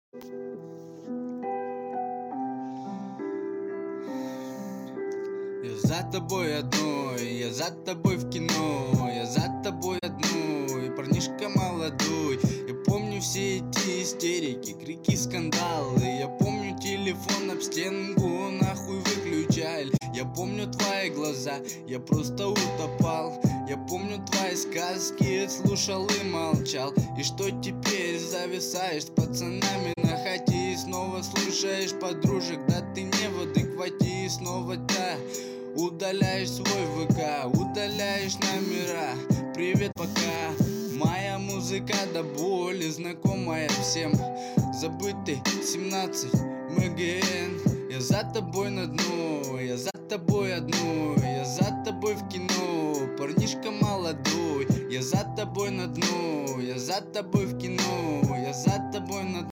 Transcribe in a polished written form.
Я за тобой одной, я за тобой в кино, я за тобой одной, парнишка молодой. Я помню все эти истерики, крики, скандалы. Я помню телефон об стенку нахуй выключали. Я помню твои глаза, я просто утопал. Я помню твои сказки, слушал и молчал. И что теперь зависаешь с пацанами на хате и снова слушаешь подружек? Да ты не в адеквате и снова удаляешь свой ВК, удаляешь номера. Привет, пока. Моя музыка до боли знакомая всем. Забытый 17 МГН. Я за тобой на дно, я за тобой одной, я за тобой в кино, парнишка молодой. Я за тобой на дно, я за тобой в кино, я за тобой на дно.